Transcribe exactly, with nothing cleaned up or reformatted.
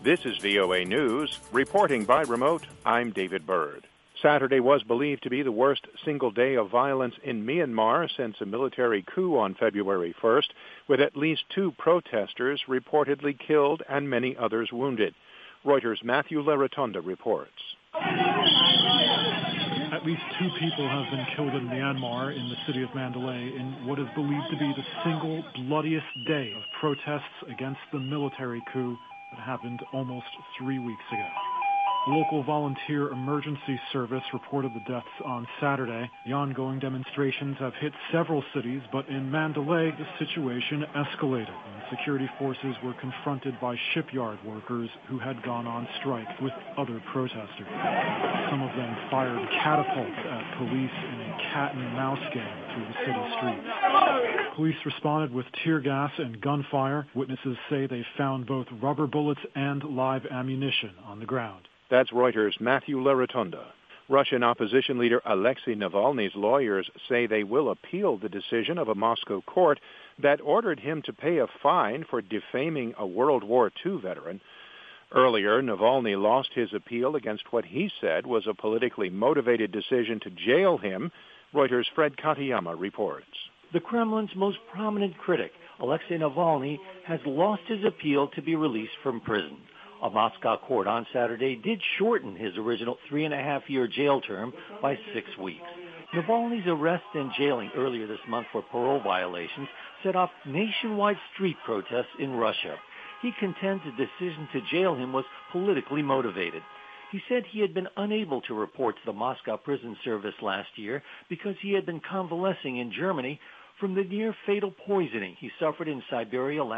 This is V O A News. Reporting by remote, I'm David Byrd. Saturday was believed to be the worst single day of violence in Myanmar since a military coup on February first, with at least two protesters reportedly killed and many others wounded. Reuters' Matthew Larotonda reports. At least two people have been killed in Myanmar in the city of Mandalay in what is believed to be the single bloodiest day of protests against the military coup that happened almost three weeks ago. The local volunteer emergency service reported the deaths on Saturday. The ongoing demonstrations have hit several cities, but in Mandalay, the situation escalated when security forces were confronted by shipyard workers who had gone on strike with other protesters. Some of them fired catapults at police in a cat-and-mouse game through the city streets. Police responded with tear gas and gunfire. Witnesses say they found both rubber bullets and live ammunition on the ground. That's Reuters' Matthew Larotonda. Russian opposition leader Alexei Navalny's lawyers say they will appeal the decision of a Moscow court that ordered him to pay a fine for defaming a World War Two veteran. Earlier, Navalny lost his appeal against what he said was a politically motivated decision to jail him. Reuters' Fred Katayama reports. The Kremlin's most prominent critic, Alexei Navalny, has lost his appeal to be released from prison. A Moscow court on Saturday did shorten his original three-and-a-half-year jail term by six weeks. Navalny's arrest and jailing earlier this month for parole violations set off nationwide street protests in Russia. He contends the decision to jail him was politically motivated. He said he had been unable to report to the Moscow prison service last year because he had been convalescing in Germany from the near-fatal poisoning he suffered in Siberia last